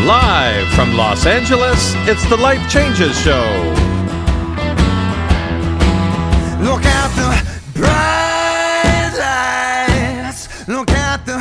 Live from Los Angeles, it's the Life Changes Show. Look at the bright lights. Look at the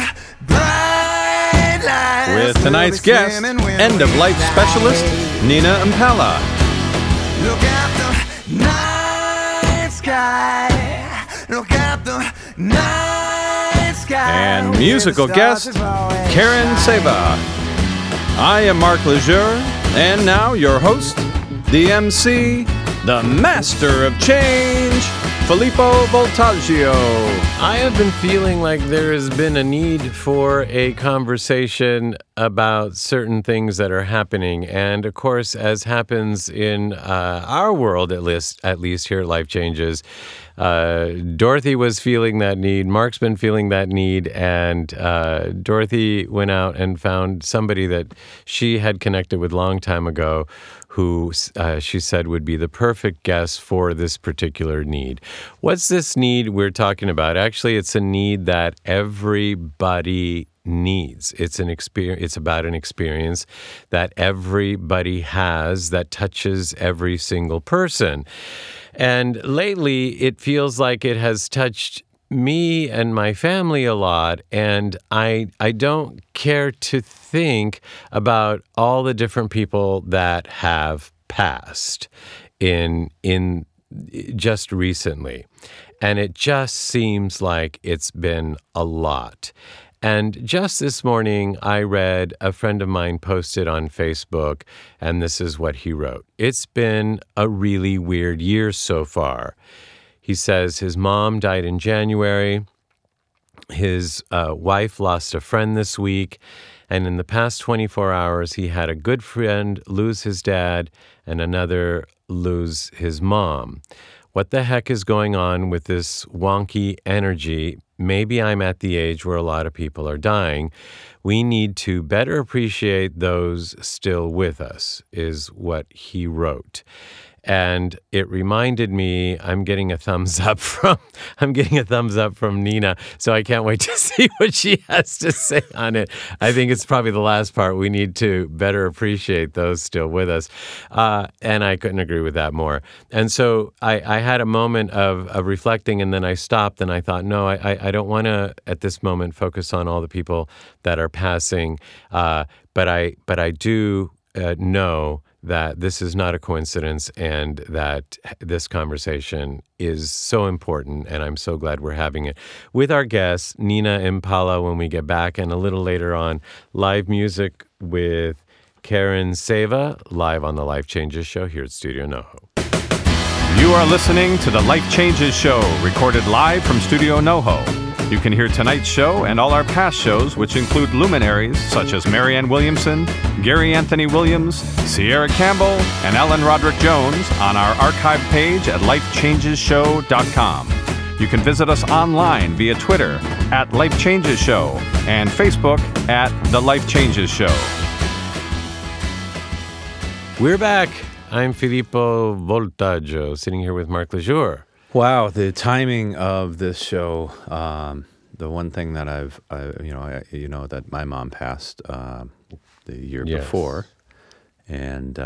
bright lights. With tonight's guest, end-of-life specialist, Nina Impala. Look at the night sky. Look at the night sky. And musical guest, Karen Seva. I am Mark Lejeune, and now your host, the MC, the master of change, Filippo Voltaggio. I have been feeling like there has been a need for a conversation about certain things that are happening. And of course, as happens in our world, at least here at Life Changes, Dorothy was feeling that need. Mark's been feeling that need. And Dorothy went out and found somebody that she had connected with a long time ago who she said would be the perfect guest for this particular need. What's this need we're talking about? Actually, it's a need that everybody needs. It's an experience. It's about an experience that everybody has that touches every single person. And lately, it feels like it has touched me and my family a lot, and I don't care to think about all the different people that have passed in just recently. And it just seems like it's been a lot. And just this morning, I read a friend of mine posted on Facebook, and this is what he wrote. It's been a really weird year so far. He says his mom died in January. His wife lost a friend this week. And in the past 24 hours, he had a good friend lose his dad and another lose his mom. What the heck is going on with this wonky energy? Maybe I'm at the age where a lot of people are dying. We need to better appreciate those still with us, is what he wrote. And it reminded me, I'm getting a thumbs up from Nina, so I can't wait to see what she has to say on it. I think it's probably the last part. We need to better appreciate those still with us. And I couldn't agree with that more. And so I had a moment of reflecting, and then I stopped and I thought, no, I don't want to, at this moment, focus on all the people that are passing. But I do know that this is not a coincidence and that this conversation is so important, and I'm so glad we're having it with our guest, Nina Impala, when we get back, and a little later on, live music with Karen Seva, live on the Life Changes Show here at Studio NoHo. You are listening to the Life Changes Show, recorded live from Studio NoHo. You can hear tonight's show and all our past shows, which include luminaries such as Marianne Williamson, Gary Anthony Williams, Sierra Campbell, and Ellen Roderick Jones on our archive page at lifechangesshow.com. You can visit us online via Twitter at Life Changes Show and Facebook at The Life Changes Show. We're back. I'm Filippo Voltaggio, sitting here with Mark Lejeune. Wow, the timing of this show. The one thing that that my mom passed the year before, and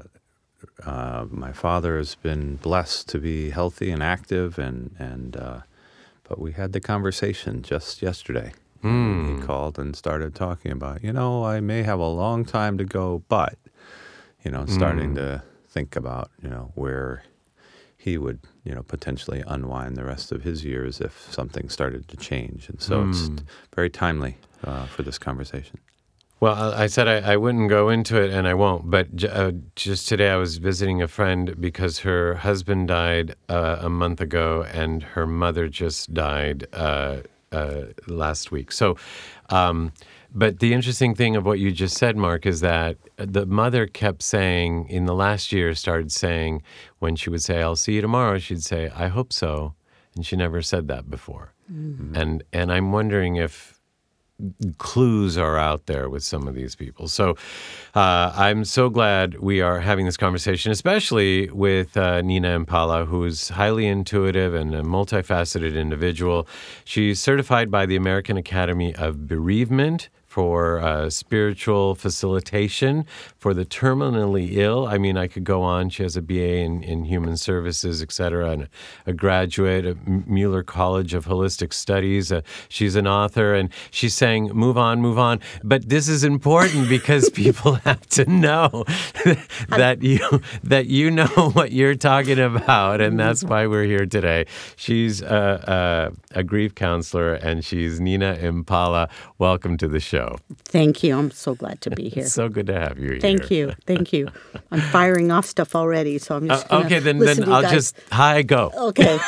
my father has been blessed to be healthy and active, but we had the conversation just yesterday. He called and started talking about, I may have a long time to go, but starting to think about where he would, potentially unwind the rest of his years if something started to change. And so it's very timely for this conversation. Well, I said I wouldn't go into it, and I won't. But just today I was visiting a friend because her husband died a month ago, and her mother just died last week. So, but the interesting thing of what you just said, Mark, is that the mother kept saying, in the last year, started saying, when she would say, I'll see you tomorrow, she'd say, I hope so. And she never said that before. Mm-hmm. And I'm wondering if clues are out there with some of these people. So I'm so glad we are having this conversation, especially with Nina Impala, who's highly intuitive and a multifaceted individual. She's certified by the American Academy of Bereavement for spiritual facilitation for the terminally ill. I mean, I could go on. She has a BA in human services, et cetera, and a graduate at Mueller College of Holistic Studies. She's an author, and she's saying, move on, move on. But this is important because people have to know that you know what you're talking about, and that's why we're here today. She's a grief counselor, and she's Nina Impala. Welcome to the show. Thank you. I'm so glad to be here. It's so good to have you here. Thank you. Thank you. I'm firing off stuff already, so I'm just okay. Then I'll just go. Okay.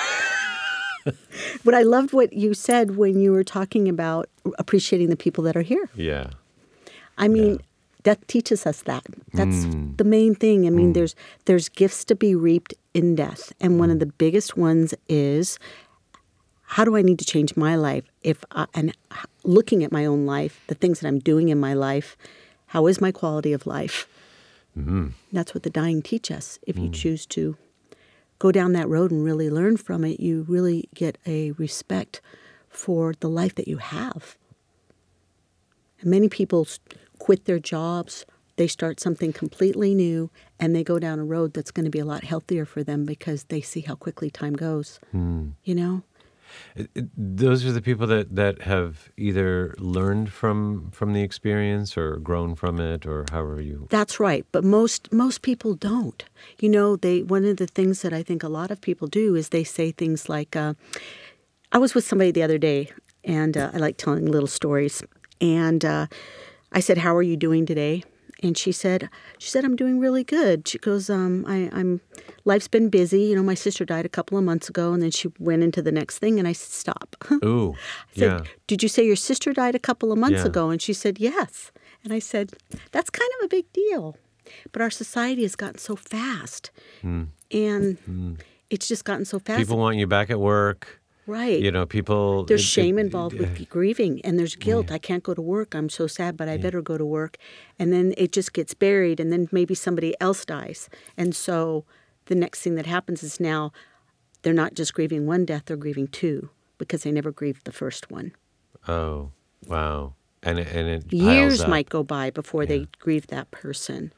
But I loved what you said when you were talking about appreciating the people that are here. Yeah. I mean, death teaches us that. That's the main thing. I mean, there's gifts to be reaped in death, and one of the biggest ones is, how do I need to change my life? And looking at my own life, the things that I'm doing in my life, how is my quality of life? Mm-hmm. That's what the dying teach us. If you choose to go down that road and really learn from it, you really get a respect for the life that you have. And many people quit their jobs, they start something completely new, and they go down a road that's going to be a lot healthier for them because they see how quickly time goes, you know? Those are the people that have either learned from the experience or grown from it, or however you... That's right, but most people don't. You know, one of the things that I think a lot of people do is they say things like, I was with somebody the other day, and I like telling little stories, and I said, how are you doing today? And she said, I'm doing really good. She goes, life's been busy. You know, my sister died a couple of months ago, and then she went into the next thing, and I said, stop. Ooh, I said, did you say your sister died a couple of months ago? And she said, yes. And I said, that's kind of a big deal. But our society has gotten so fast, and it's just gotten so fast. People want you back at work. Right. You know, people... There's shame involved with grieving, and there's guilt. Yeah. I can't go to work. I'm so sad, but I better go to work. And then it just gets buried, and then maybe somebody else dies. And so the next thing that happens is now they're not just grieving one death, they're grieving two because they never grieved the first one. Oh, wow. And it years might go by before they grieve that person.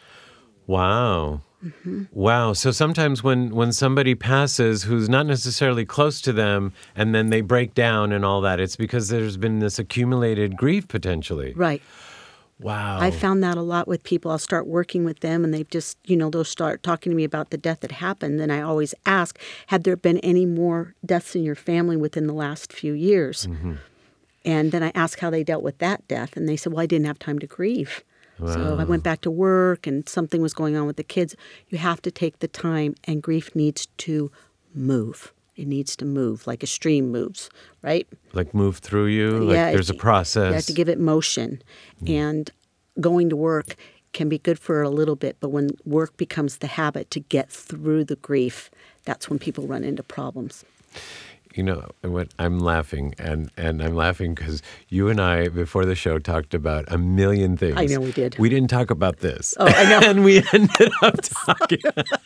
Wow. Mm-hmm. Wow. So sometimes when somebody passes who's not necessarily close to them and then they break down and all that, it's because there's been this accumulated grief potentially. Right. Wow. I found that a lot with people. I'll start working with them and they've just, they'll start talking to me about the death that happened. And I always ask, had there been any more deaths in your family within the last few years? Mm-hmm. And then I ask how they dealt with that death. And they said, well, I didn't have time to grieve. Wow. So I went back to work and something was going on with the kids. You have to take the time, and grief needs to move. It needs to move like a stream moves, right? Like move through you? Like there's a process? You have to give it motion. And going to work can be good for a little bit, but when work becomes the habit to get through the grief, that's when people run into problems. You know, I'm laughing, and I'm laughing because you and I, before the show, talked about a million things. I know we did. We didn't talk about this. Oh, I know. And we ended up talking.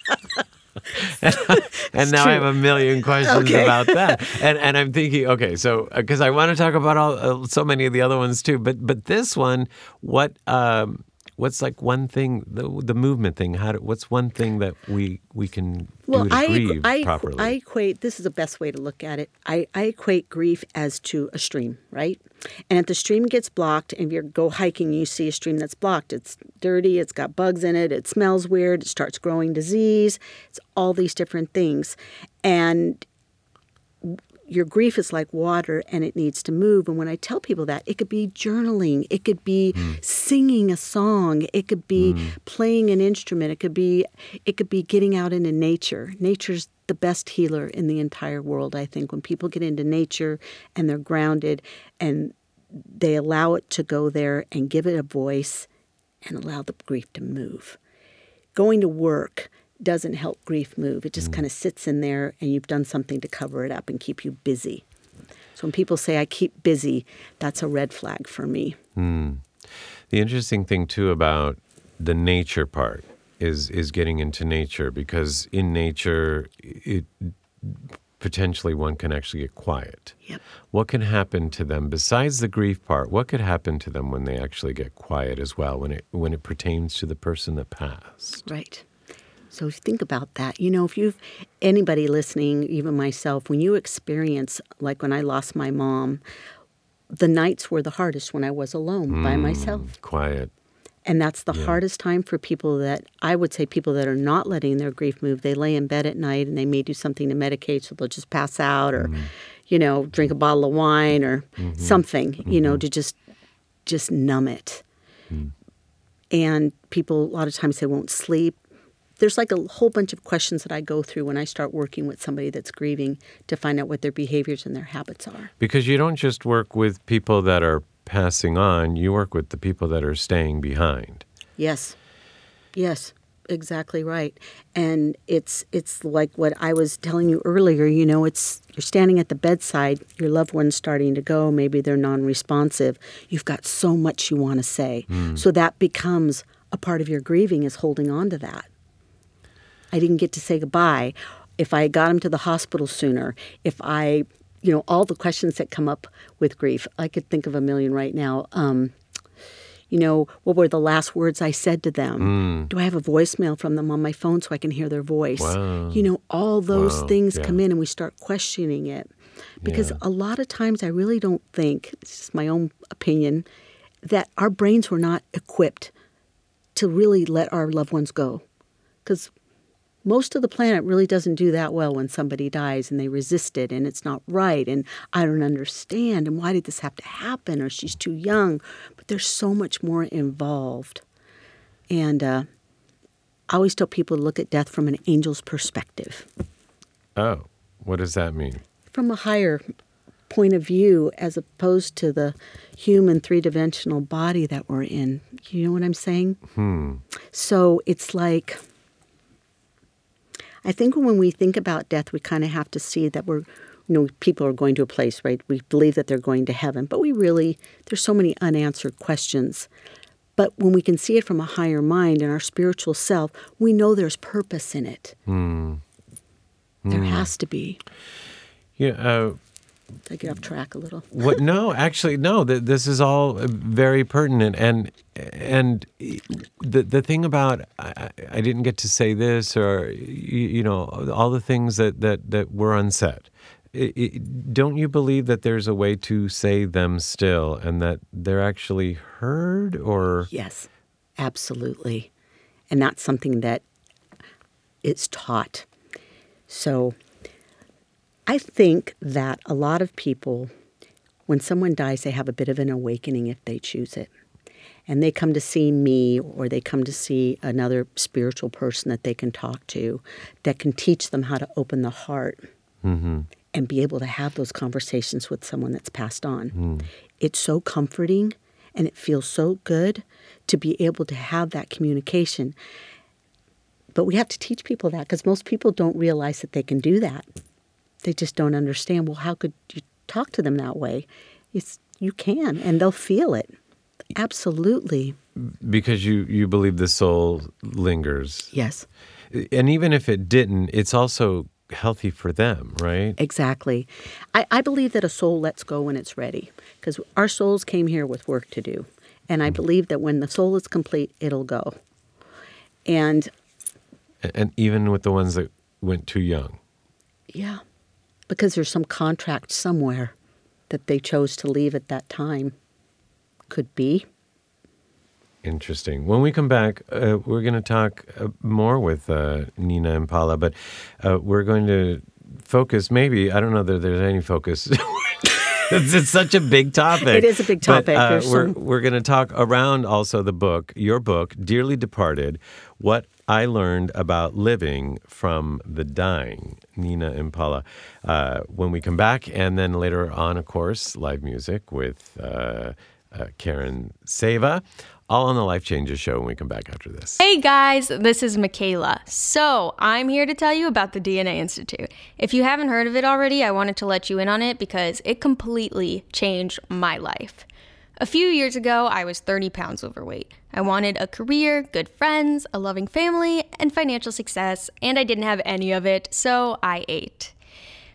and now I have a million questions about that. And I'm thinking, okay, so, because I want to talk about so many of the other ones too, but this one, what's like one thing, the movement thing? What's one thing that we can do to grieve properly? I equate, this is the best way to look at it, I equate grief as to a stream, right? And if the stream gets blocked, and if you go hiking and you see a stream that's blocked, it's dirty, it's got bugs in it, it smells weird, it starts growing disease, it's all these different things. And your grief is like water and it needs to move. And when I tell people that, it could be journaling, it could be singing a song, it could be playing an instrument, it could be getting out into nature. Nature's the best healer in the entire world, I think. When people get into nature and they're grounded and they allow it to go there and give it a voice and allow the grief to move. Going to work doesn't help grief move. It just kind of sits in there and you've done something to cover it up and keep you busy. So when people say, I keep busy, that's a red flag for me. The interesting thing, too, about the nature part is getting into nature, because in nature, potentially one can actually get quiet. Yep. What can happen to them besides the grief part? What could happen to them when they actually get quiet as well, when it pertains to the person that passed? Right. So think about that. If anybody listening, even myself, when you experience, like when I lost my mom, the nights were the hardest when I was alone by myself. Quiet. And that's the hardest time for people that are not letting their grief move. They lay in bed at night and they may do something to medicate, so they'll just pass out or, drink a bottle of wine or something, to just numb it. And people a lot of times they won't sleep. There's like a whole bunch of questions that I go through when I start working with somebody that's grieving to find out what their behaviors and their habits are. Because you don't just work with people that are passing on, you work with the people that are staying behind. Yes, exactly right. And it's like what I was telling you earlier, you're standing at the bedside, your loved one's starting to go, maybe they're non-responsive. You've got so much you want to say. So that becomes a part of your grieving, is holding on to that. I didn't get to say goodbye. If I got him to the hospital sooner, if I, all the questions that come up with grief. I could think of a million right now. What were the last words I said to them? Do I have a voicemail from them on my phone so I can hear their voice? Wow. All those things come in and we start questioning it. Because a lot of times I really don't think, this is my own opinion, that our brains were not equipped to really let our loved ones go. Because most of the planet really doesn't do that well when somebody dies and they resist it and it's not right and I don't understand and why did this have to happen or she's too young. But there's so much more involved. And I always tell people to look at death from an angel's perspective. Oh, what does that mean? From a higher point of view as opposed to the human three-dimensional body that we're in. You know what I'm saying? So it's like, I think when we think about death, we kind of have to see that people are going to a place, right? We believe that they're going to heaven, but there's so many unanswered questions. But when we can see it from a higher mind and our spiritual self, we know there's purpose in it. There has to be. Yeah. I get off track a little. No, actually, no. This is all very pertinent, and the thing about I didn't get to say this, or all the things that were unsaid. Don't you believe that there's a way to say them still, and that they're actually heard? Or yes, absolutely, and that's something that is taught. So I think that a lot of people, when someone dies, they have a bit of an awakening if they choose it. And they come to see me or they come to see another spiritual person that they can talk to that can teach them how to open the heart and be able to have those conversations with someone that's passed on. It's so comforting and it feels so good to be able to have that communication. But we have to teach people that because most people don't realize that they can do that. They just don't understand, well, how could you talk to them that way? You can, and they'll feel it. Absolutely. Because you believe the soul lingers. Yes. And even if it didn't, it's also healthy for them, right? Exactly. I believe that a soul lets go when it's ready, because our souls came here with work to do. And I believe that when the soul is complete, it'll go. And even with the ones that went too young. Yeah. Because there's some contract somewhere that they chose to leave at that time. Could be. Interesting. When we come back, we're going to talk more with Nina Impala, but we're going to focus, maybe, I don't know that there's any focus. It's such a big topic. It is a big topic. But, we're going to talk around also the book, your book, Dearly Departed, What I Learned About Living from the Dying, Nina Impala. When we come back, and then later on, of course, live music with Karen Seva, all on the Life Changes Show when we come back after this. Hey guys, this is Michaela. So I'm here to tell you about the DNA Institute. If you haven't heard of it already, I wanted to let you in on it because it completely changed my life. A few years ago, I was 30 pounds overweight. I wanted a career, good friends, a loving family, and financial success, and I didn't have any of it, so I ate.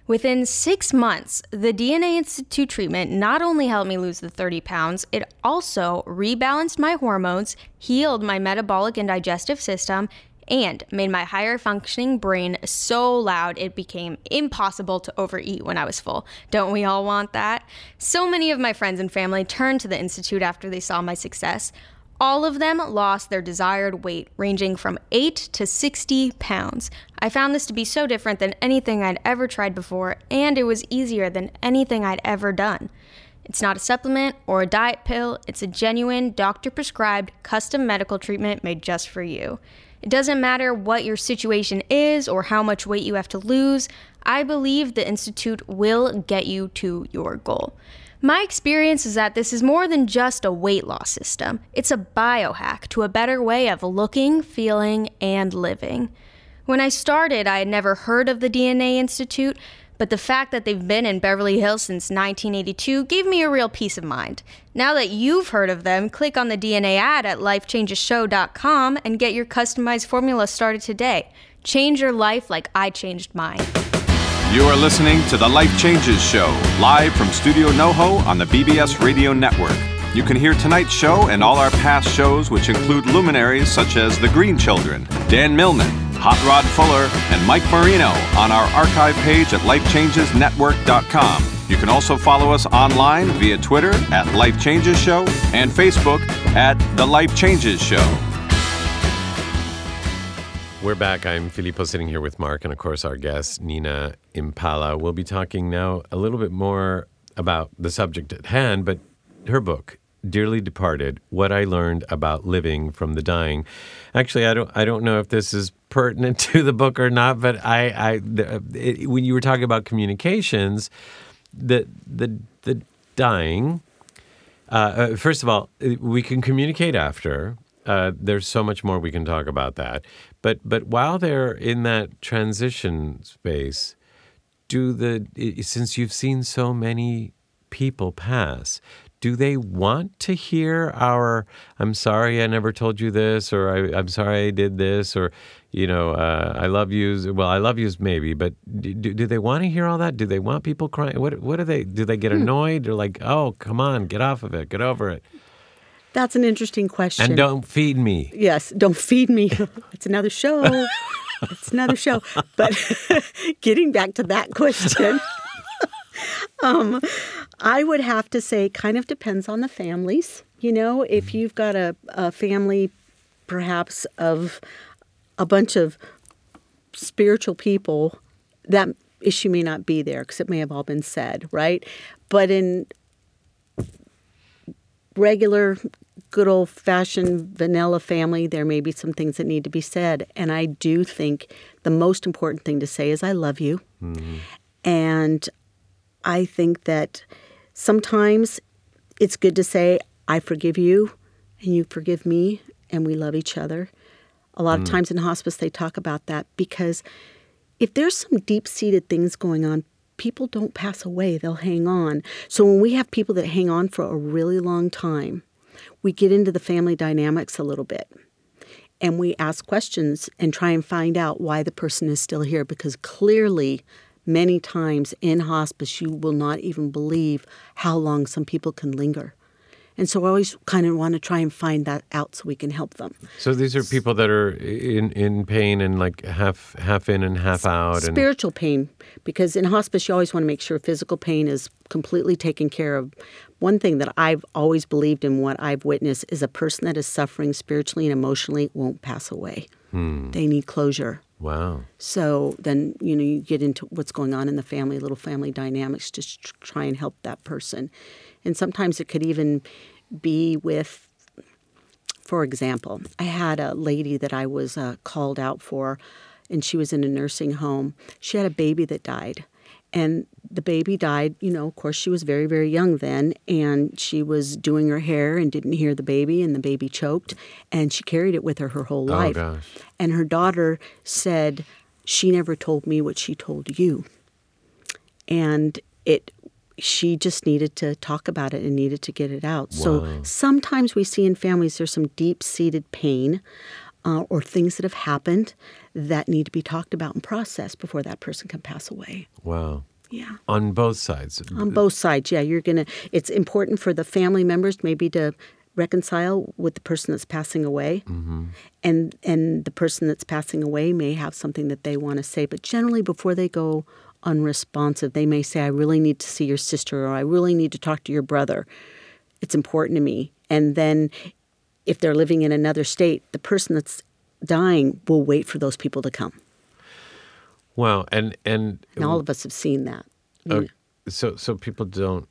Within 6 months, the DNA Institute treatment not only helped me lose the 30 pounds, it also rebalanced my hormones, healed my metabolic and digestive system, and made my higher functioning brain so loud it became impossible to overeat when I was full. Don't we all want that? So many of my friends and family turned to the Institute after they saw my success. All of them lost their desired weight, ranging from 8 to 60 pounds. I found this to be so different than anything I'd ever tried before, and it was easier than anything I'd ever done. It's not a supplement or a diet pill. It's a genuine, doctor-prescribed, custom medical treatment made just for you. It doesn't matter what your situation is or how much weight you have to lose. I believe the Institute will get you to your goal. My experience is that this is more than just a weight loss system. It's a biohack to a better way of looking, feeling, and living. When I started, I had never heard of the DNA Institute, but the fact that they've been in Beverly Hills since 1982 gave me a real peace of mind. Now that you've heard of them, click on the DNA ad at lifechangeshow.com and get your customized formula started today. Change your life like I changed mine. You are listening to The Life Changes Show, live from Studio NoHo on the BBS Radio Network. You can hear tonight's show and all our past shows, which include luminaries such as The Green Children, Dan Millman, Hot Rod Fuller, and Mike Marino on our archive page at lifechangesnetwork.com. You can also follow us online via Twitter at Life Changes Show and Facebook at The Life Changes Show. We're back. I'm Filippo sitting here with Mark and, of course, our guest, Nina Impala. We'll be talking now a little bit more about the subject at hand, but her book, Dearly Departed, What I Learned About Living from the Dying. Actually, I don't know if this is pertinent to the book or not, but when you were talking about communications, the dying, first of all, we can communicate after. There's so much more we can talk about that. But while they're in that transition space, since you've seen so many people pass, do they want to hear our, I'm sorry I never told you this, or I'm sorry I did this, or, I love you. Well, I love yous maybe, but do they want to hear all that? Do they want people crying? What do they get annoyed? They're like, oh, come on, get off of it, get over it. That's an interesting question. And don't feed me. Yes, don't feed me. It's another show. It's another show. But getting back to that question, I would have to say kind of depends on the families. If you've got a family perhaps of a bunch of spiritual people, that issue may not be there because it may have all been said, right? But in regular, good old-fashioned vanilla family, there may be some things that need to be said. And I do think the most important thing to say is I love you. Mm-hmm. And I think that sometimes it's good to say, I forgive you and you forgive me and we love each other. A lot of times in hospice they talk about that because if there's some deep-seated things going on, people don't pass away. They'll hang on. So when we have people that hang on for a really long time, we get into the family dynamics a little bit. And we ask questions and try and find out why the person is still here. Because clearly, many times in hospice, you will not even believe how long some people can linger. And so I always kind of want to try and find that out so we can help them. So these are people that are in pain and like half in and half out. Spiritual pain, because in hospice you always want to make sure physical pain is completely taken care of. One thing that I've always believed in, what I've witnessed, is a person that is suffering spiritually and emotionally won't pass away. They need closure. Wow. So then, you get into what's going on in the family, little family dynamics, just try and help that person. And sometimes it could even be with, for example, I had a lady that I was called out for, and she was in a nursing home. She had a baby that died. And the baby died, of course, she was very, very young then, and she was doing her hair and didn't hear the baby, and the baby choked, and she carried it with her whole life. Oh, gosh. And her daughter said, she never told me what she told you. And she just needed to talk about it and needed to get it out. Wow. So sometimes we see in families there's some deep-seated pain or things that have happened that need to be talked about and processed before that person can pass away. Wow. Yeah. On both sides. On both sides, yeah. It's important for the family members maybe to reconcile with the person that's passing away. Mm-hmm. And the person that's passing away may have something that they want to say. But generally, before they go unresponsive, they may say, I really need to see your sister, or I really need to talk to your brother. It's important to me. And then if they're living in another state, the person that's dying will wait for those people to come. Wow. And all of us have seen that. So people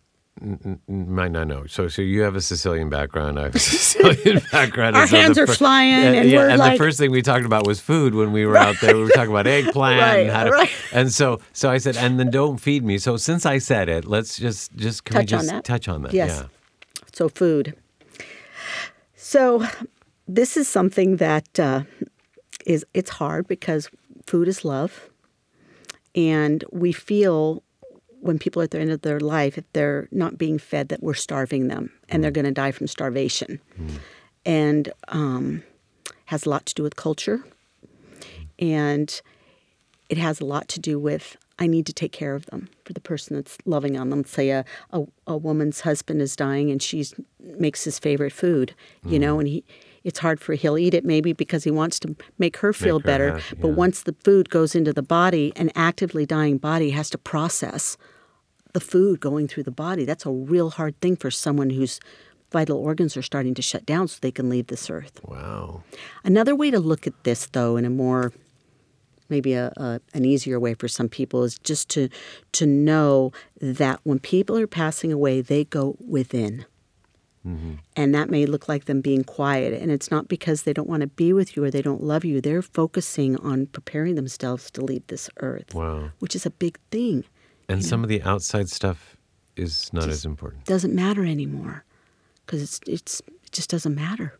might not know. So you have a Sicilian background. I have a Sicilian background. Our hands are flying, and we're like... the first thing we talked about was food when we were out there. We were talking about eggplant. And so I said, and then don't feed me. So since I said it, let's just touch on that? Yes. Yeah. So food. So this is something that it's hard because food is love. And we feel when people are at the end of their life, if they're not being fed, that we're starving them and they're going to die from starvation. And has a lot to do with culture. And it has a lot to do with, I need to take care of them for the person that's loving on them. Say a woman's husband is dying and she makes his favorite food, and it's hard for he'll eat it maybe because he wants to make her feel better. Happy, yeah. But once the food goes into the body, an actively dying body has to process the food going through the body. That's a real hard thing for someone whose vital organs are starting to shut down so they can leave this earth. Wow. Another way to look at this, though, in a more, maybe an easier way for some people, is just to know that when people are passing away, they go within. Mm-hmm. And that may look like them being quiet. And it's not because they don't want to be with you or they don't love you. They're focusing on preparing themselves to leave this earth. Wow. Which is a big thing. And some of the outside stuff is not as important. Doesn't matter anymore because it just doesn't matter.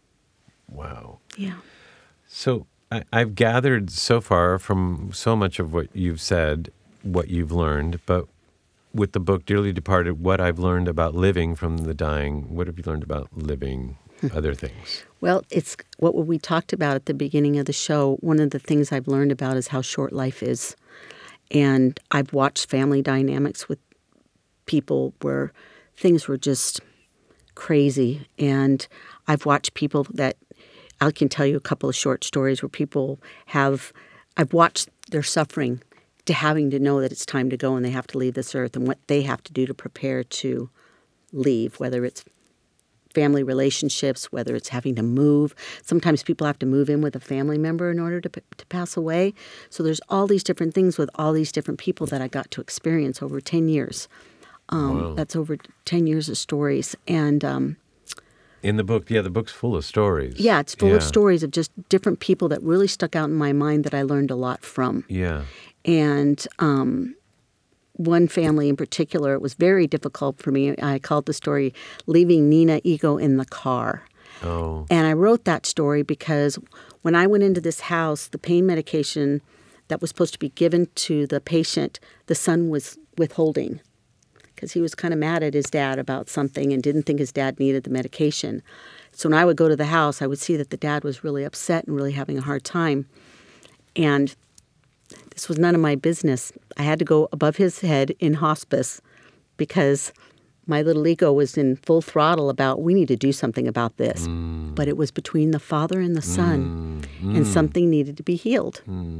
Wow. Yeah. So I've gathered so far from so much of what you've said, what you've learned, but with the book Dearly Departed, what I've learned about living from the dying, what have you learned about living other things? Well, it's what we talked about at the beginning of the show. One of the things I've learned about is how short life is. And I've watched family dynamics with people where things were just crazy. And I've watched people that, I can tell you a couple of short stories where people I've watched their suffering to having to know that it's time to go and they have to leave this earth and what they have to do to prepare to leave, whether it's family relationships, whether it's having to move. Sometimes people have to move in with a family member in order to pass away. So there's all these different things with all these different people that I got to experience over 10 years. Wow. That's over 10 years of stories. And in the book, the book's full of stories. Yeah, it's full of stories of just different people that really stuck out in my mind that I learned a lot from. Yeah. And one family in particular, it was very difficult for me. I called the story Leaving Nina Ego in the Car. Oh. And I wrote that story because when I went into this house, the pain medication that was supposed to be given to the patient, the son was withholding because he was kind of mad at his dad about something and didn't think his dad needed the medication. So when I would go to the house, I would see that the dad was really upset and really having a hard time. And this was none of my business. I had to go above his head in hospice because my little ego was in full throttle about, we need to do something about this. But it was between the father and the son, and something needed to be healed.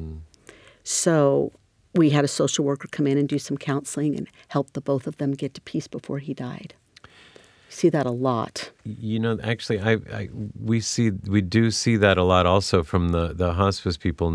So we had a social worker come in and do some counseling and help the both of them get to peace before he died. You see that a lot. Actually, we do see that a lot also from the hospice people.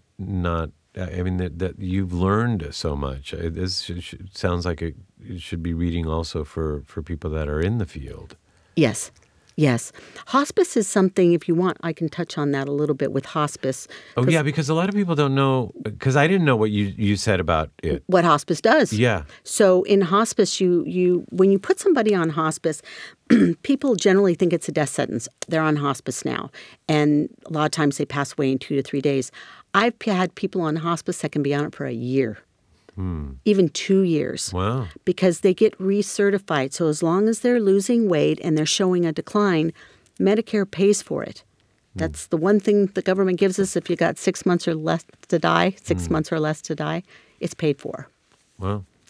That you've learned so much. This sounds like it should be reading also for people that are in the field. Yes. Hospice is something, if you want, I can touch on that a little bit with hospice. Oh, yeah, because a lot of people don't know, because I didn't know what you said about it. What hospice does. Yeah. So in hospice, you when you put somebody on hospice, people generally think it's a death sentence. They're on hospice now. And a lot of times they pass away in 2 to 3 days. I've had people on hospice that can be on it for a year, even 2 years. Wow. Because they get recertified. So as long as they're losing weight and they're showing a decline, Medicare pays for it. That's the one thing the government gives us. If you got 6 months or less to die, 6 months or less to die, it's paid for. Wow.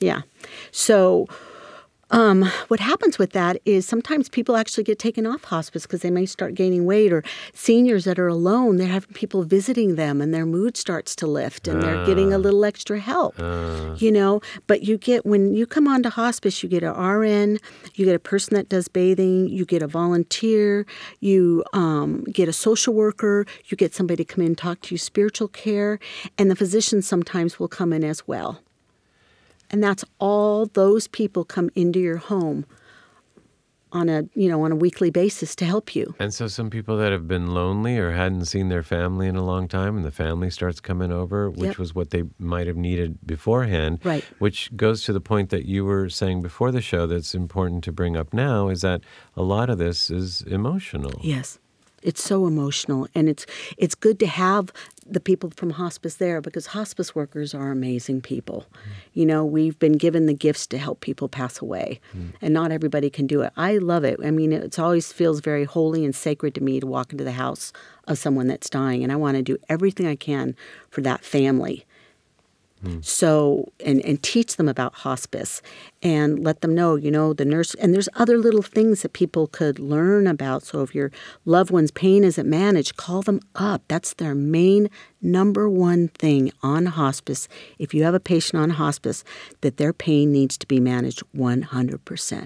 Yeah. So what happens with that is sometimes people actually get taken off hospice because they may start gaining weight, or seniors that are alone, they're having people visiting them and their mood starts to lift and they're getting a little extra help, But you get, when you come onto hospice, you get an RN, you get a person that does bathing, you get a volunteer, you get a social worker, you get somebody to come in and talk to you spiritual care, and the physicians sometimes will come in as well. And that's all those people come into your home on a weekly basis to help you. And so some people that have been lonely or hadn't seen their family in a long time, and the family starts coming over, which was what they might have needed beforehand, right? Which goes to the point that you were saying before the show that's important to bring up now, is that a lot of this is emotional. Yes. It's so emotional, and it's good to have the people from hospice there, because hospice workers are amazing people. We've been given the gifts to help people pass away, and not everybody can do it. I love it. I mean, it always feels very holy and sacred to me to walk into the house of someone that's dying, and I want to do everything I can for that family. So, and teach them about hospice and let them know, the nurse, and there's other little things that people could learn about. So if your loved one's pain isn't managed, call them up. That's their main number one thing on hospice. If you have a patient on hospice, that their pain needs to be managed 100%.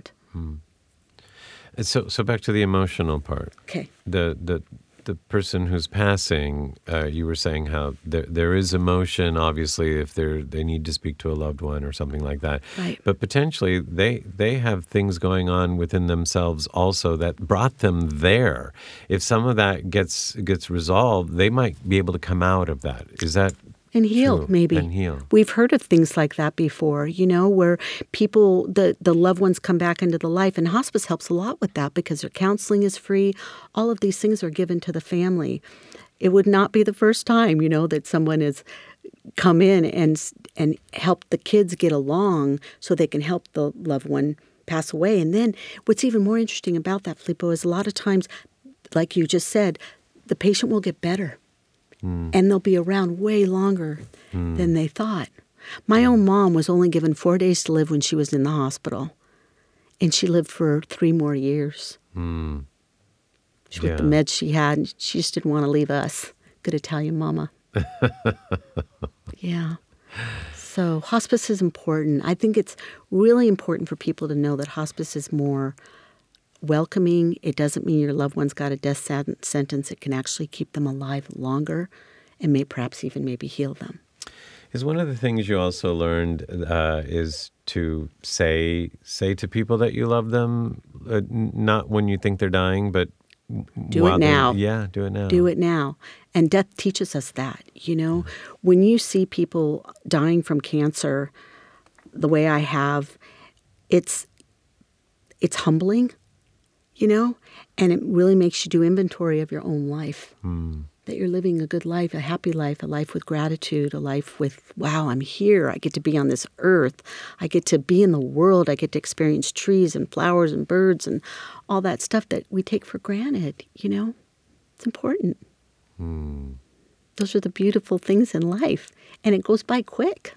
So back to the emotional part. Okay. The person who's passing, you were saying how there is emotion, obviously, if they need to speak to a loved one or something like that. Right. But potentially they have things going on within themselves also that brought them there. If some of that gets resolved, they might be able to come out of that. Is that and heal, true? Maybe. And heal. We've heard of things like that before, where people, the loved ones come back into the life. And hospice helps a lot with that because their counseling is free. All of these things are given to the family. It would not be the first time, that someone has come in and helped the kids get along so they can help the loved one pass away. And then what's even more interesting about that, Filippo, is a lot of times, like you just said, the patient will get better. And they'll be around way longer than they thought. My own mom was only given 4 days to live when she was in the hospital. And she lived for 3 more years. With the meds she had, and she just didn't want to leave us. Good Italian mama. Yeah. So hospice is important. I think it's really important for people to know that hospice is more welcoming. It doesn't mean your loved one's got a death sentence. It can actually keep them alive longer and perhaps even maybe heal them. Is one of the things you also learned is to say to people that you love them, not when you think they're dying, but do it now. Do it now. Do it now. And death teaches us that, When you see people dying from cancer the way I have, it's humbling. And it really makes you do inventory of your own life, that you're living a good life, a happy life, a life with gratitude, a life with, wow, I'm here. I get to be on this earth. I get to be in the world. I get to experience trees and flowers and birds and all that stuff that we take for granted, It's important. Those are the beautiful things in life. And it goes by quick.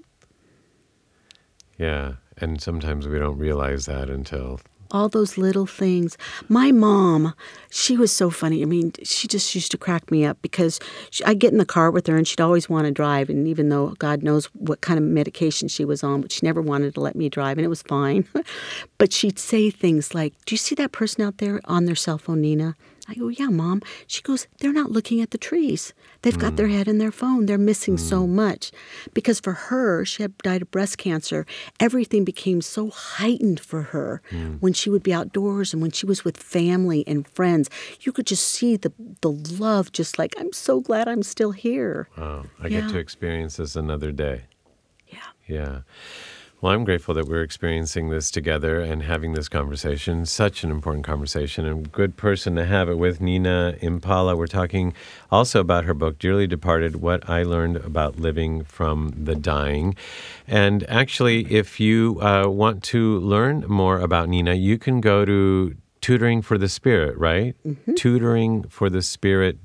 Yeah. And sometimes we don't realize that until... All those little things. My mom, she was so funny. I mean, she just used to crack me up because I'd get in the car with her and she'd always want to drive. And even though God knows what kind of medication she was on, but she never wanted to let me drive, and it was fine. But she'd say things like, "Do you see that person out there on their cell phone, Nina?" I go, "Yeah, Mom." She goes, "They're not looking at the trees. They've got their head in their phone. They're missing so much." Because for her, she had died of breast cancer. Everything became so heightened for her when she would be outdoors and when she was with family and friends. You could just see the love, just like, I'm so glad I'm still here. Wow. I get to experience this another day. Yeah. Yeah. Well, I'm grateful that we're experiencing this together and having this conversation. Such an important conversation, and a good person to have it with, Nina Impala. We're talking also about her book, Dearly Departed, What I Learned About Living from the Dying. And actually, if you want to learn more about Nina, you can go to Tutoring for the Spirit, right?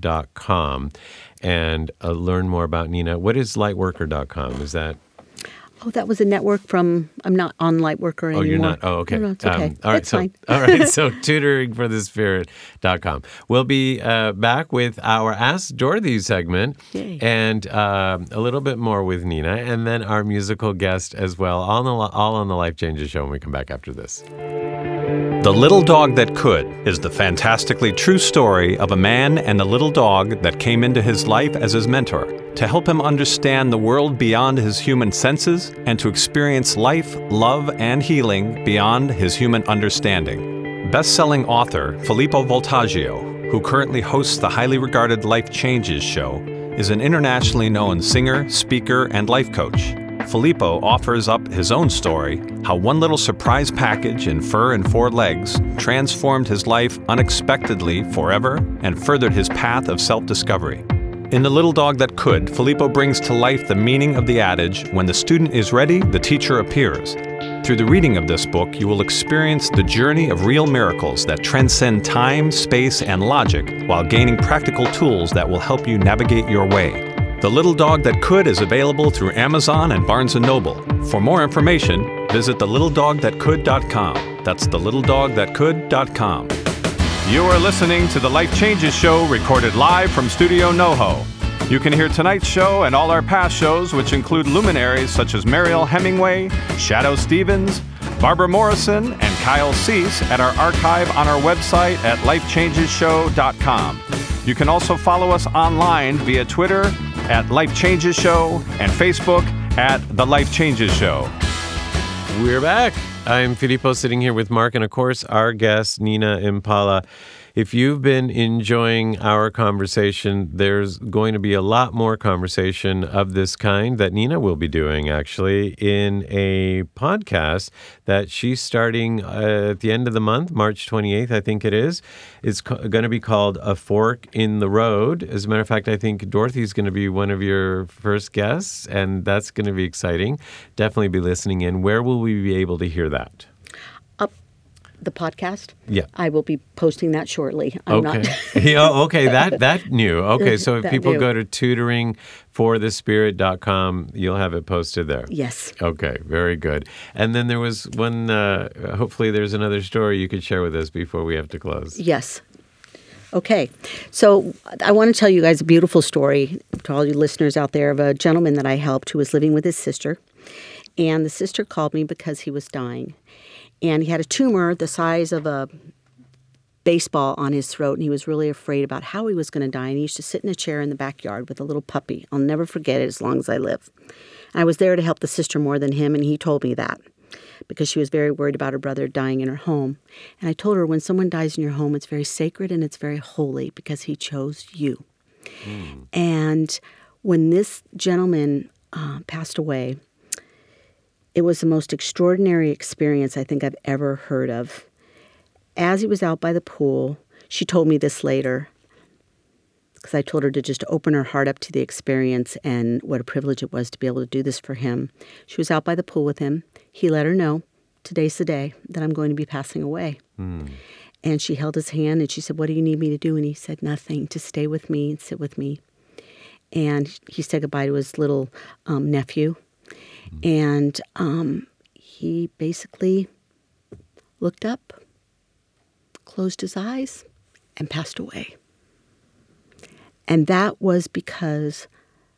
Tutoringforthespirit.com and learn more about Nina. What is lightworker.com? Is that... Oh, that was a network from, I'm not on Lightworker anymore. Oh, you're not? Oh, okay. No, it's okay. All right, It's fine. All right, so tutoringforthespirit.com. We'll be back with our Ask Dorothy segment. Yay. And a little bit more with Nina, and then our musical guest as well, all on the Life Changes Show when we come back after this. The Little Dog That Could is the fantastically true story of a man and a little dog that came into his life as his mentor to help him understand the world beyond his human senses and to experience life, love, and healing beyond his human understanding. Best-selling author Filippo Voltaggio, who currently hosts the highly regarded Life Changes Show, is an internationally known singer, speaker, and life coach. Filippo offers up his own story, how one little surprise package in fur and 4 legs transformed his life unexpectedly forever and furthered his path of self-discovery. In The Little Dog That Could, Filippo brings to life the meaning of the adage, when the student is ready, the teacher appears. Through the reading of this book, you will experience the journey of real miracles that transcend time, space, and logic while gaining practical tools that will help you navigate your way. The Little Dog That Could is available through Amazon and Barnes & Noble. For more information, visit thelittledogthatcould.com. That's thelittledogthatcould.com. You are listening to the Life Changes Show, recorded live from Studio NoHo. You can hear tonight's show and all our past shows, which include luminaries such as Mariel Hemingway, Shadoe Stevens, Barbara Morrison, and Kyle Cease at our archive on our website at lifechangesshow.com. You can also follow us online via Twitter at Life Changes Show and Facebook at The Life Changes Show. We're back. I'm Filippo sitting here with Mark and, of course, our guest, Nina Impala. If you've been enjoying our conversation, there's going to be a lot more conversation of this kind that Nina will be doing, actually, in a podcast that she's starting at the end of the month, March 28th, I think it is. It's going to be called A Fork in the Road. As a matter of fact, I think Dorothy's going to be one of your first guests, and that's going to be exciting. Definitely be listening in. Where will we be able to hear that? The podcast. Yeah. I will be posting that shortly. Okay. Okay. That new. Okay. So if people go to tutoringforthespirit.com, you'll have it posted there. Yes. Okay. Very good. And then there was one, hopefully there's another story you could share with us before we have to close. Yes. Okay. So I want to tell you guys a beautiful story to all you listeners out there of a gentleman that I helped who was living with his sister. And the sister called me because he was dying. And he had a tumor the size of a baseball on his throat, and he was really afraid about how he was going to die. And he used to sit in a chair in the backyard with a little puppy. I'll never forget it as long as I live. And I was there to help the sister more than him, and he told me that because she was very worried about her brother dying in her home. And I told her, when someone dies in your home, it's very sacred and it's very holy because he chose you. And when this gentleman passed away, it was the most extraordinary experience I think I've ever heard of. As he was out by the pool, she told me this later, because I told her to just open her heart up to the experience and what a privilege it was to be able to do this for him. She was out by the pool with him. He let her know, today's the day that I'm going to be passing away. And she held his hand and she said, what do you need me to do? And he said, nothing, to stay with me and sit with me. And he said goodbye to his little nephew. And he basically looked up, closed his eyes, and passed away. And that was because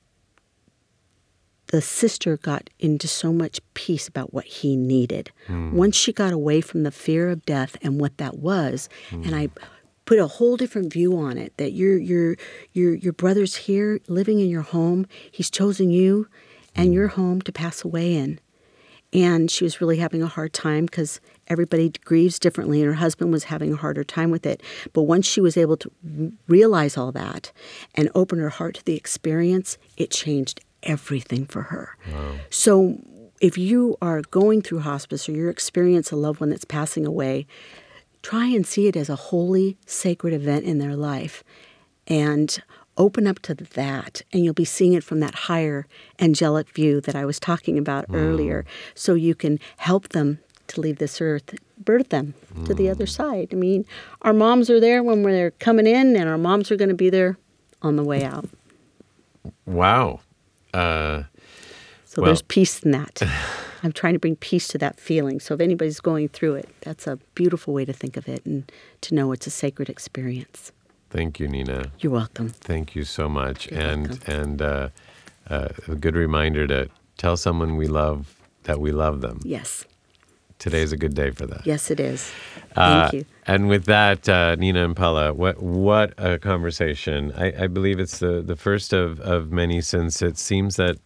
the sister got into so much peace about what he needed. Once she got away from the fear of death and what that was, and I put a whole different view on it, that your brother's here living in your home. He's chosen you and your home to pass away in. And she was really having a hard time because everybody grieves differently, and her husband was having a harder time with it. But once she was able to realize all that and open her heart to the experience, it changed everything for her. Wow. So if you are going through hospice or you experience a loved one that's passing away, try and see it as a holy, sacred event in their life. And open up to that, and you'll be seeing it from that higher angelic view that I was talking about earlier, so you can help them to leave this earth, birth them to the other side. I mean, our moms are there when we're coming in, and our moms are going to be there on the way out. Wow. So So there's peace in that. I'm trying to bring peace to that feeling. So if anybody's going through it, that's a beautiful way to think of it and to know it's a sacred experience. Thank you, Nina. You're welcome. Thank you so much. You're welcome. A good reminder to tell someone we love that we love them. Yes. Today's a good day for that. Yes, it is. Thank you. And with that, Nina and Paula, what a conversation. I believe it's the first of many, since it seems that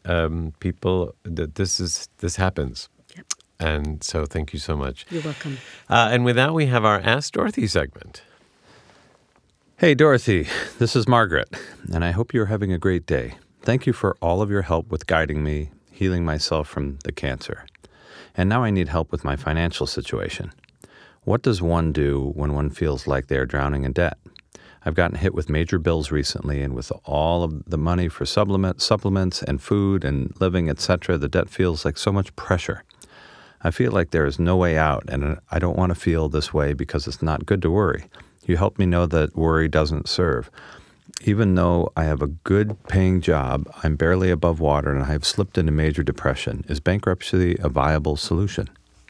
this happens. Yep. And so thank you so much. You're welcome. And with that, we have our Ask Dorothy segment. Hey, Dorothy, this is Margaret, and I hope you're having a great day. Thank you for all of your help with guiding me, healing myself from the cancer. And now I need help with my financial situation. What does one do when one feels like they are drowning in debt? I've gotten hit with major bills recently, and with all of the money for supplements and food and living, etc., the debt feels like so much pressure. I feel like there is no way out, and I don't want to feel this way because it's not good to worry. You help me know that worry doesn't serve. Even though I have a good-paying job, I'm barely above water and I have slipped into major depression. Is bankruptcy a viable solution?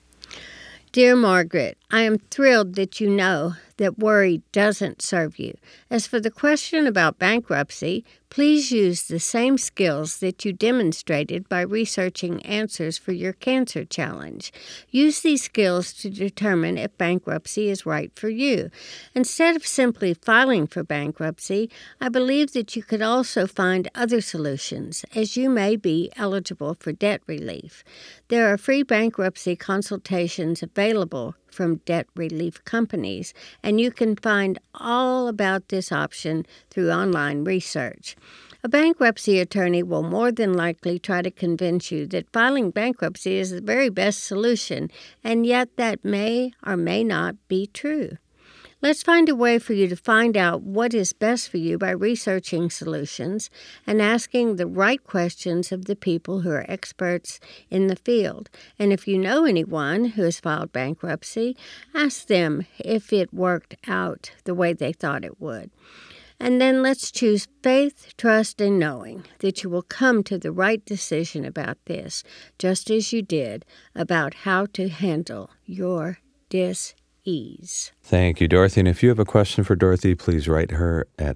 Dear Margaret, I am thrilled that you know that worry doesn't serve you. As for the question about bankruptcy, please use the same skills that you demonstrated by researching answers for your cancer challenge. Use these skills to determine if bankruptcy is right for you. Instead of simply filing for bankruptcy, I believe that you could also find other solutions, as you may be eligible for debt relief. There are free bankruptcy consultations available from debt relief companies, and you can find all about this option through online research. A bankruptcy attorney will more than likely try to convince you that filing bankruptcy is the very best solution, and yet that may or may not be true. Let's find a way for you to find out what is best for you by researching solutions and asking the right questions of the people who are experts in the field. And if you know anyone who has filed bankruptcy, ask them if it worked out the way they thought it would. And then let's choose faith, trust, and knowing that you will come to the right decision about this, just as you did about how to handle your dis-ease. Thank you, Dorothy. And if you have a question for Dorothy, please write her at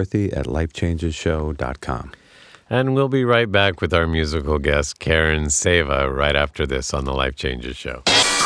AskDorothy@LifeChangesShow.com. And we'll be right back with our musical guest, Karen Seva, right after this on the Life Changes Show.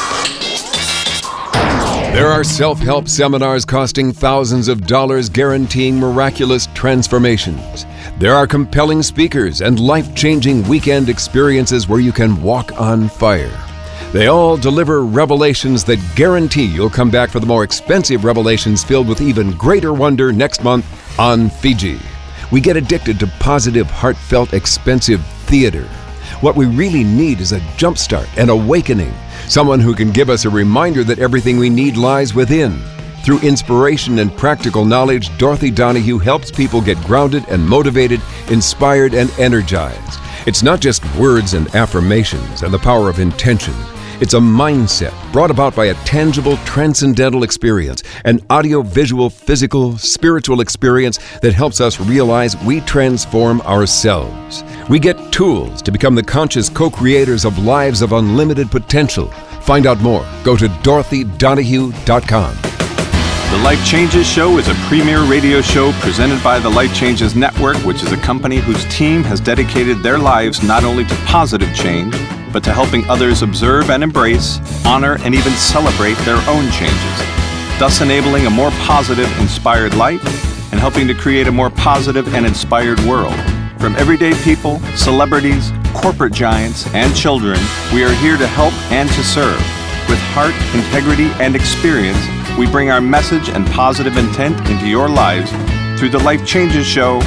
There are self-help seminars costing thousands of dollars guaranteeing miraculous transformations. There are compelling speakers and life-changing weekend experiences where you can walk on fire. They all deliver revelations that guarantee you'll come back for the more expensive revelations filled with even greater wonder next month on Fiji. We get addicted to positive, heartfelt, expensive theater. What we really need is a jumpstart, an awakening, someone who can give us a reminder that everything we need lies within. Through inspiration and practical knowledge, Dorothy Donahue helps people get grounded and motivated, inspired and energized. It's not just words and affirmations and the power of intention. It's a mindset brought about by a tangible, transcendental experience, an audio-visual, physical, spiritual experience that helps us realize we transform ourselves. We get tools to become the conscious co-creators of lives of unlimited potential. Find out more. Go to DorothyDonahue.com. The Life Changes Show is a premier radio show presented by the Life Changes Network, which is a company whose team has dedicated their lives not only to positive change, but to helping others observe and embrace, honor, and even celebrate their own changes, thus enabling a more positive, inspired life and helping to create a more positive and inspired world. From everyday people, celebrities, corporate giants, and children, we are here to help and to serve. With heart, integrity, and experience, we bring our message and positive intent into your lives through the Life Changes Show,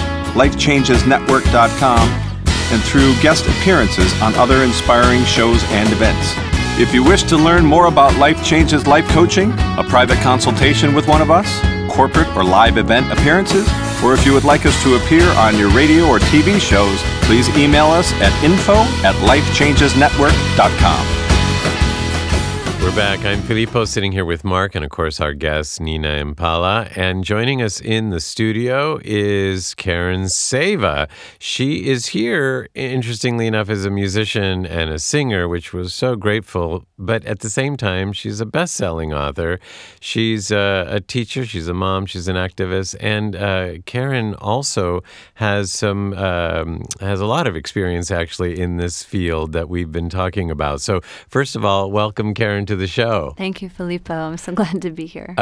LifeChangesNetwork.com, and through guest appearances on other inspiring shows and events. If you wish to learn more about Life Changes Life Coaching, a private consultation with one of us, corporate or live event appearances, or if you would like us to appear on your radio or TV shows, please email us at info@lifechangesnetwork.com. We're back. I'm Filippo, sitting here with Mark and, of course, our guest, Nina Impala. And joining us in the studio is Karen Sava. She is here, interestingly enough, as a musician and a singer, which was so grateful. But at the same time, she's a best-selling author. She's a teacher. She's a mom. She's an activist. And Karen also has has a lot of experience, actually, in this field that we've been talking about. So, first of all, welcome, Karen, to the show. Thank you, Filippo. I'm so glad to be here.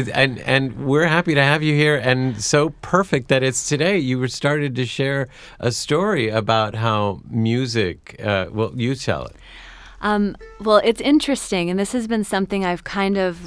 And we're happy to have you here, and so perfect that it's today. You were started to share a story about how music, well, you tell it. Well, it's interesting, and this has been something I've kind of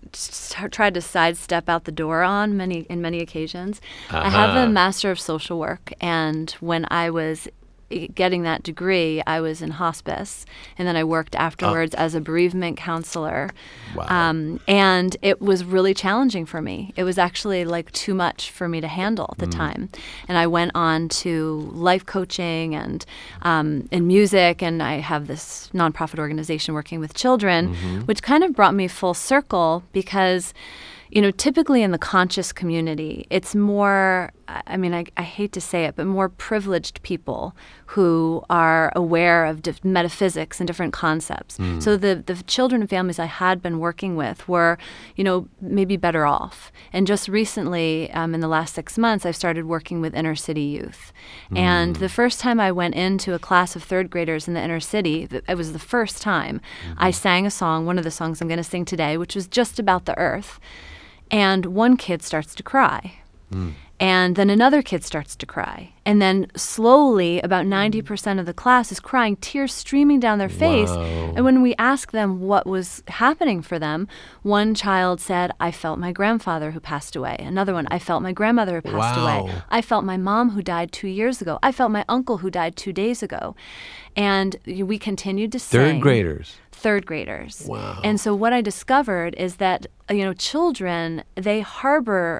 tried to sidestep out the door on in many occasions. I have a Master of Social Work, and when I was getting that degree, I was in hospice, and then I worked afterwards as a bereavement counselor. Wow. And it was really challenging for me. It was actually too much for me to handle at the time. And I went on to life coaching and in music, and I have this nonprofit organization working with children, which kind of brought me full circle because, typically in the conscious community, it's more, I hate to say it, but more privileged people who are aware of metaphysics and different concepts. So the children and families I had been working with were, maybe better off. And just recently, in the last 6 months, I've started working with inner city youth. And the first time I went into a class of third graders in the inner city, it was the first time I sang a song, one of the songs I'm going to sing today, which was just about the earth. And one kid starts to cry. And then another kid starts to cry. And then slowly, about 90% of the class is crying, tears streaming down their face. Wow. And when we asked them what was happening for them, one child said, I felt my grandfather who passed away. Another one, I felt my grandmother who passed away. I felt my mom who died 2 years ago. I felt my uncle who died 2 days ago. And we continued to sing. Third graders. Third graders. Wow. And so what I discovered is that, children, they harbor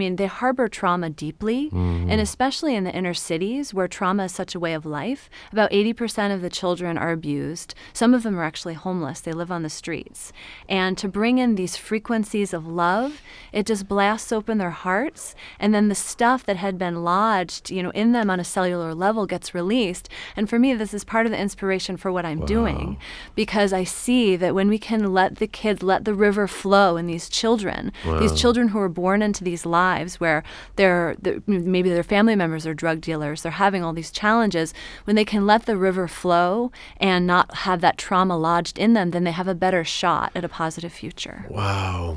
trauma deeply, and especially in the inner cities where trauma is such a way of life. About 80% of the children are abused. Some of them are actually homeless. They live on the streets. And to bring in these frequencies of love, it just blasts open their hearts, and then the stuff that had been lodged, in them on a cellular level gets released. And for me, this is part of the inspiration for what I'm doing, because I see that when we can let the kids, let the river flow in these children who are born into these lives where maybe their family members are drug dealers, they're having all these challenges, when they can let the river flow and not have that trauma lodged in them, then they have a better shot at a positive future. Wow.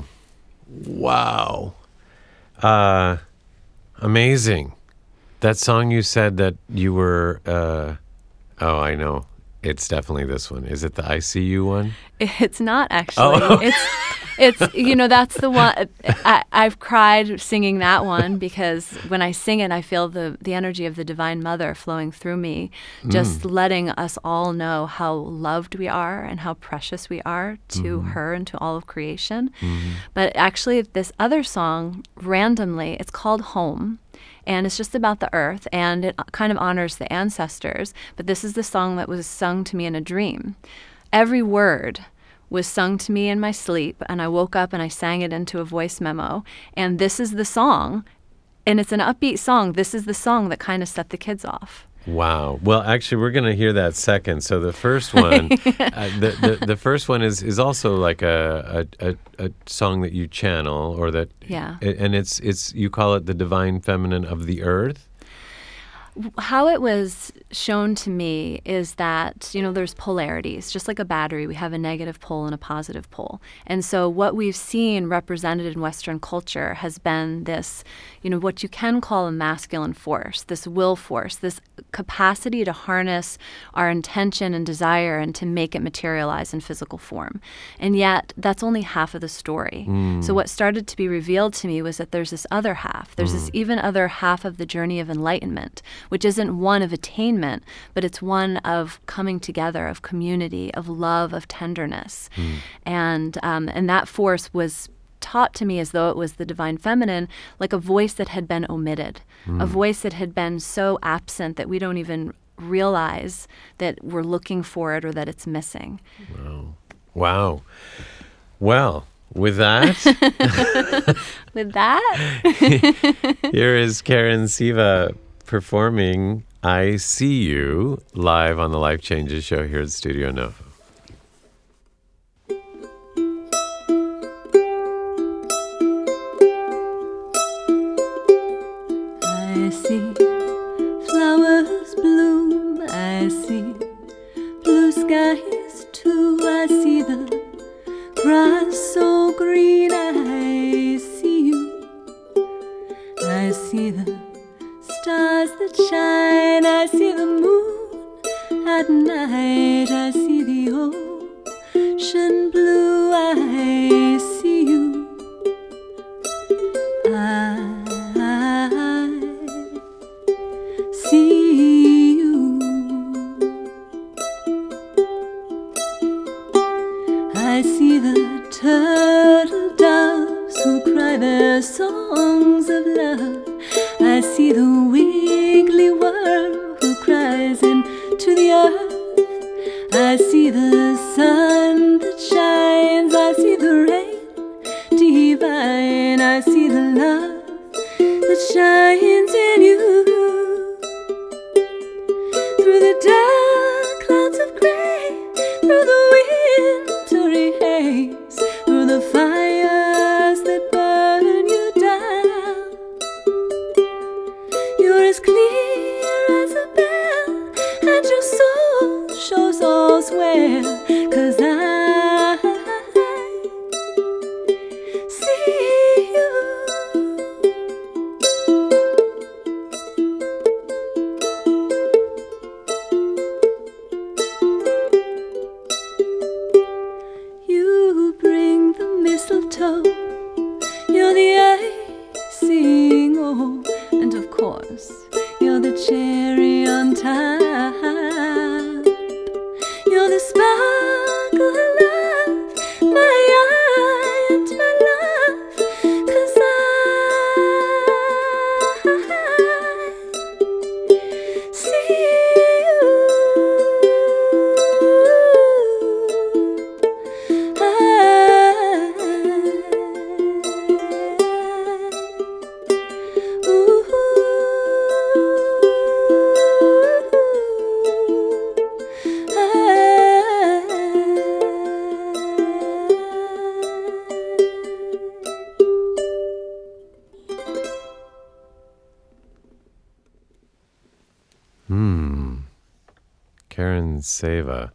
Amazing. That song you said that you were, I know. It's definitely this one. Is it the I See You one? It's not, actually. Oh. It's that's the one. I've cried singing that one because when I sing it, I feel the energy of the Divine Mother flowing through me, just letting us all know how loved we are and how precious we are to her and to all of creation. But actually, this other song, randomly, it's called Home. And it's just about the earth, and it kind of honors the ancestors. But this is the song that was sung to me in a dream. Every word was sung to me in my sleep, and I woke up and I sang it into a voice memo. And this is the song, and it's an upbeat song. This is the song that kind of set the kids off. Wow. Well, actually, we're going to hear that second. So the first one, the first one is also like a song that you channel, or that, and it's you call it the Divine Feminine of the Earth. How it was shown to me is that, there's polarities. Just like a battery, we have a negative pole and a positive pole. And so what we've seen represented in Western culture has been this, what you can call a masculine force, this will force, this capacity to harness our intention and desire and to make it materialize in physical form. And yet, that's only half of the story. So what started to be revealed to me was that there's this other half. There's this even other half of the journey of enlightenment, which isn't one of attainment, but it's one of coming together, of community, of love, of tenderness. And that force was taught to me as though it was the Divine Feminine, like a voice that had been omitted, a voice that had been so absent that we don't even realize that we're looking for it or that it's missing. Wow. Wow. Well, with that, here is Karen Siva performing I See You live on the Life Changes show here at Studio Nova. I see flowers bloom, I see blue skies too, I see the grass so green, I see you, I see the stars that shine, I see the moon at night, I see the ocean blue, I see you, I see you. I see the turtle doves who cry their songs of love. I see the wiggly worm who cries into the earth. I see the sun that shines. I see the rain divine. I see the love that shines in you. Through the dark clouds of gray, through the wintry haze, through the fires that burn you down, you're as clear as a bell, and your soul shows all's well, 'cause I see you. You bring the mistletoe, you're the icing, oh, and of course, you're the cherry on top. You're the sparkle of my eye and my love, 'cause I see you. Karen Siva.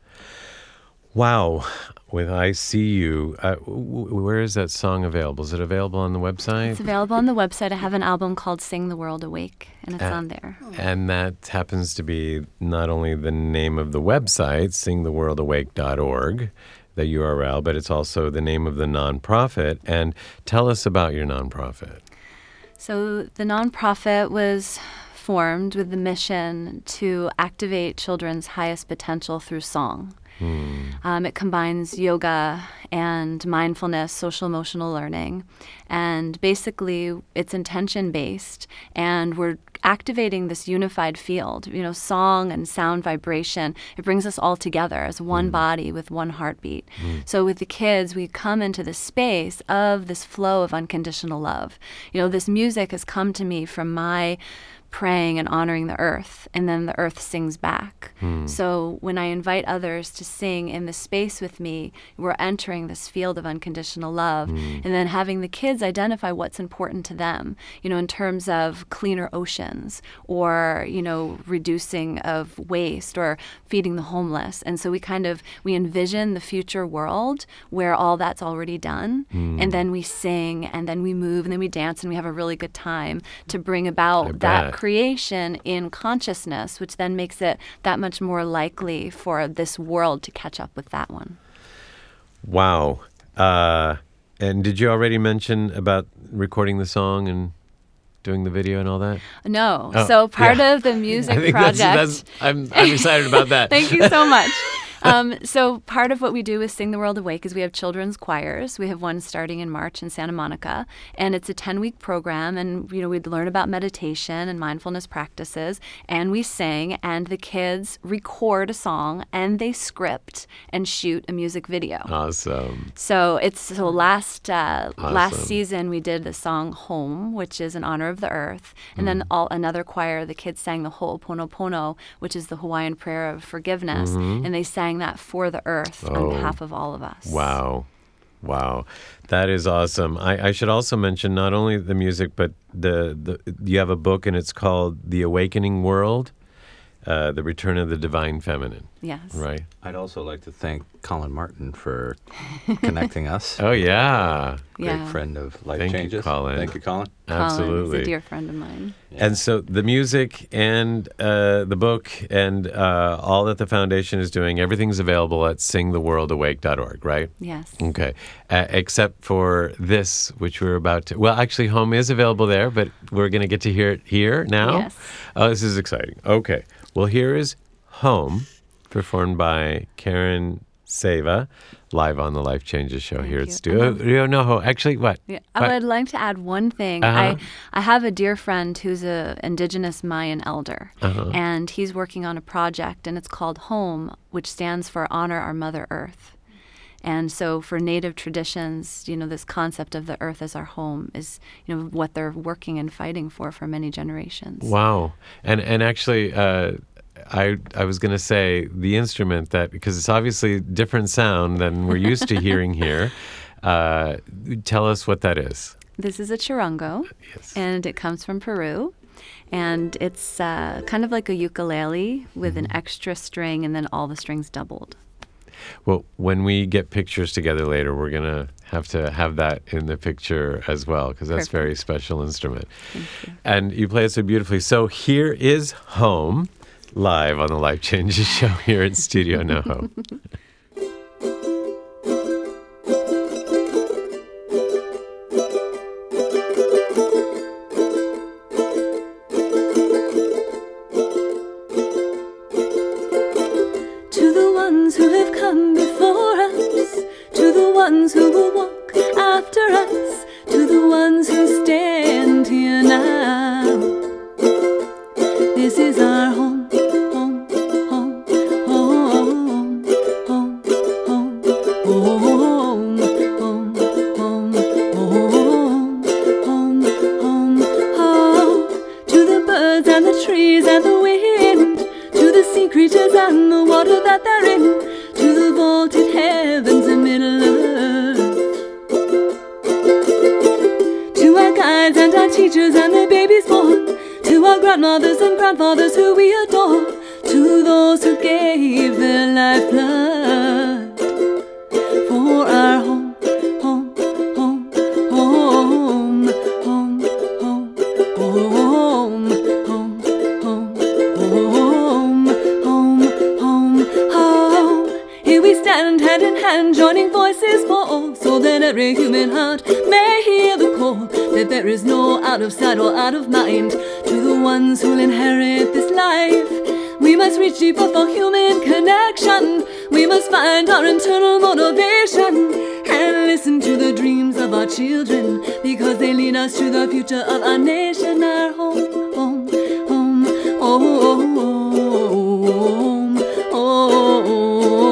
Wow. With I See You. Where is that song available? Is it available on the website? It's available on the website. I have an album called Sing the World Awake, and it's on there. And that happens to be not only the name of the website, singtheworldawake.org, the URL, but it's also the name of the nonprofit. And tell us about your nonprofit. So the nonprofit was formed with the mission to activate children's highest potential through song. It combines yoga and mindfulness, social emotional learning, and basically it's intention-based, and we're activating this unified field, song and sound vibration. It brings us all together as one body with one heartbeat. So with the kids, we come into this space of this flow of unconditional love. This music has come to me from my praying and honoring the earth, and then the earth sings back. So when I invite others to sing in the space with me, we're entering this field of unconditional love, and then having the kids identify what's important to them, in terms of cleaner oceans, or, reducing of waste, or feeding the homeless. And so we envision the future world where all that's already done, and then we sing, and then we move, and then we dance, and we have a really good time to bring about that creation in consciousness, which then makes it that much more likely for this world to catch up with that one. Wow. And did you already mention about recording the song and doing the video and all that? No. So part of the music project. I'm excited about that. Thank you so much. So part of what we do is Sing the World Awake is we have children's choirs. We have one starting in March in Santa Monica, and it's a 10-week program. And we'd learn about meditation and mindfulness practices, and we sing, and the kids record a song, and they script and shoot a music video. Awesome. So last season we did the song Home, which is in honor of the earth, and then another choir, the kids sang the Ho'oponopono, which is the Hawaiian prayer of forgiveness, and they sang that for the earth on behalf of all of us. Wow. That is awesome. I should also mention not only the music, but you have a book, and it's called The Awakening World, The Return of the Divine Feminine. Yes. Right. I'd also like to thank Colin Martin for connecting us. Oh, yeah. Great friend of Life Thank Changes. you, Colin. Thank you, Colin. Absolutely. Colin is a dear friend of mine. Yeah. And so the music and the book and all that the foundation is doing, everything's available at singtheworldawake.org, right? Yes. Okay. Except for this, which we're about to... Well, actually, Home is available there, but we're going to get to hear it here now. Yes. Oh, this is exciting. Okay. Well, here is Home, performed by Karen Seva, live on the Life Changes show here at Studio NoHo. Actually, what? Yeah, I would like to add one thing. I have a dear friend who's an indigenous Mayan elder, and he's working on a project, and it's called Home, which stands for Honor Our Mother Earth. And so for Native traditions, this concept of the earth as our home is, what they're working and fighting for many generations. Wow. And actually... I was going to say the instrument because it's obviously different sound than we're used to hearing here. Tell us what that is. This is a charango, and it comes from Peru. And it's kind of like a ukulele with an extra string and then all the strings doubled. Well, when we get pictures together later, we're going to have that in the picture as well, because that's a very special instrument. Thank you. And you play it so beautifully. So here is Home, live on the Life Changes show here at Studio NoHo. To the ones who have come before us, to the ones who will walk after us, to the ones who stand here now. This is our home. Creatures and the water that they're in, to the vaulted heavens and middle earth, to our guides and our teachers and the babies born, to our grandmothers and grandfathers who we adore, to those who gave their lifeblood for our home. Hand in hand, joining voices for all, so that every human heart may hear the call, that there is no out of sight or out of mind. To the ones who'll inherit this life, we must reach deeper for human connection. We must find our internal motivation and listen to the dreams of our children, because they lead us to the future of our nation, our home, home, home, home, home, home.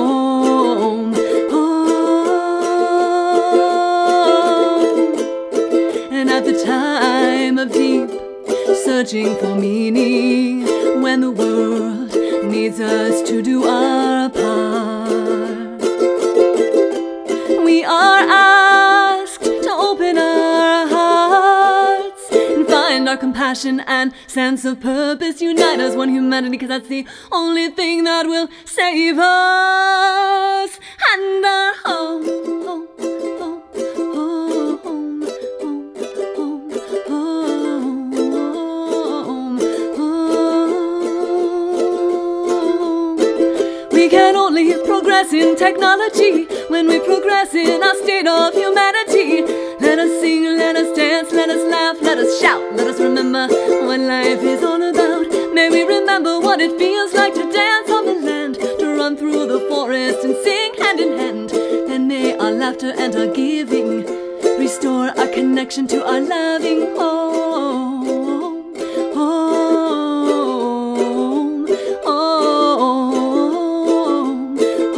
Time of deep searching for meaning, when the world needs us to do our part, we are asked to open our hearts and find our compassion and sense of purpose. Unite as one humanity, because that's the only thing that will save us and our home, home. We can only progress in technology when we progress in our state of humanity. Let us sing, let us dance, let us laugh, let us shout, let us remember what life is all about. May we remember what it feels like to dance on the land, to run through the forest and sing hand in hand. Then may our laughter and our giving restore our connection to our loving home. Home, home,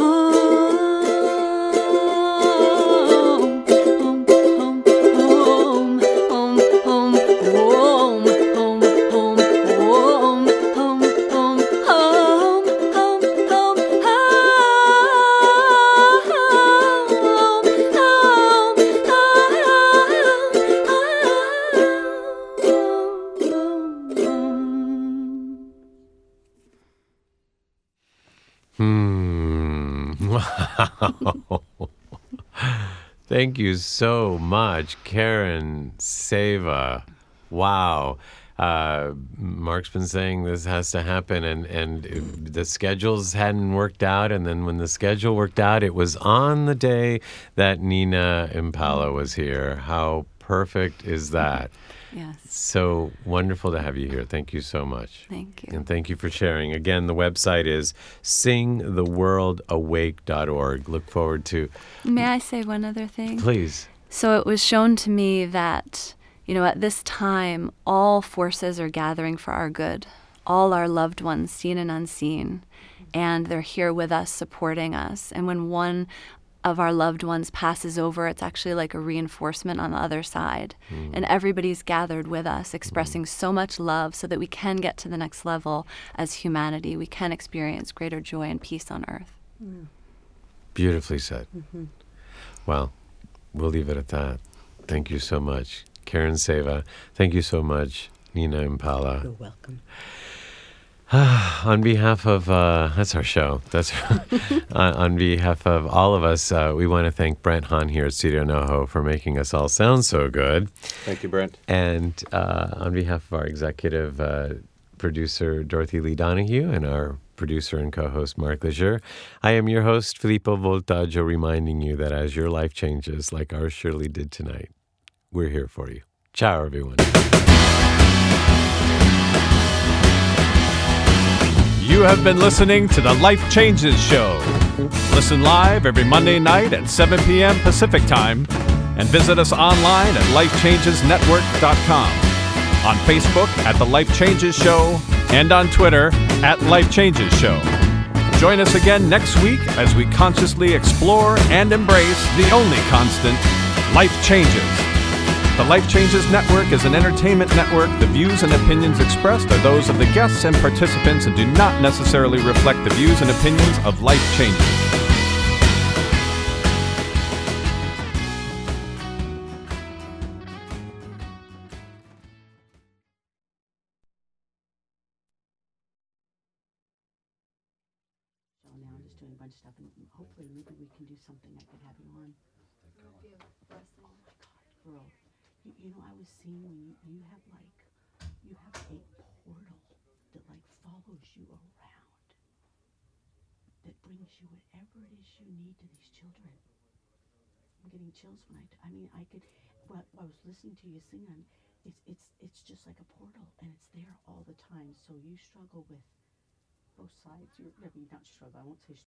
Wow. Thank you so much, Karen Seva. Wow. Mark's been saying this has to happen, and the schedules hadn't worked out. And then when the schedule worked out, it was on the day that Nina Impala was here. How perfect is that? Yes. So wonderful to have you here. Thank you so much. Thank you. And thank you for sharing. Again, the website is singtheworldawake.org. Look forward to... May I say one other thing? Please. So it was shown to me that, at this time, all forces are gathering for our good. All our loved ones, seen and unseen. And they're here with us, supporting us. And when one of our loved ones passes over, it's actually like a reinforcement on the other side. And everybody's gathered with us, expressing so much love so that we can get to the next level as humanity. We can experience greater joy and peace on earth. Beautifully said. Well, we'll leave it at that. Thank you so much, Karen Seva. Thank you so much, Nina Impala. You're welcome. On behalf of, that's our show. That's on behalf of all of us, we want to thank Brent Hahn here at Studio NoHo for making us all sound so good. Thank you, Brent. And on behalf of our executive producer, Dorothy Lee Donahue, and our producer and co-host, Mark Lejeune, I am your host, Filippo Voltaggio, reminding you that as your life changes, like ours surely did tonight, we're here for you. Ciao, everyone. You have been listening to the Life Changes Show. Listen live every Monday night at 7 p.m. Pacific Time and visit us online at lifechangesnetwork.com, on Facebook at The Life Changes Show, and on Twitter at Life Changes Show. Join us again next week as we consciously explore and embrace the only constant, life changes. The Life Changes Network is an entertainment network. The views and opinions expressed are those of the guests and participants and do not necessarily reflect the views and opinions of Life Changes. Now I'm just doing a bunch of stuff, and hopefully maybe we can do something I could have you on. Oh my God, girl. I was seeing when you have a portal that follows you around, that brings you whatever it is you need to these children. I'm getting chills when I could, I was listening to you sing, and it's just like a portal, and it's there all the time. So you struggle with both sides. You're not struggle. I won't say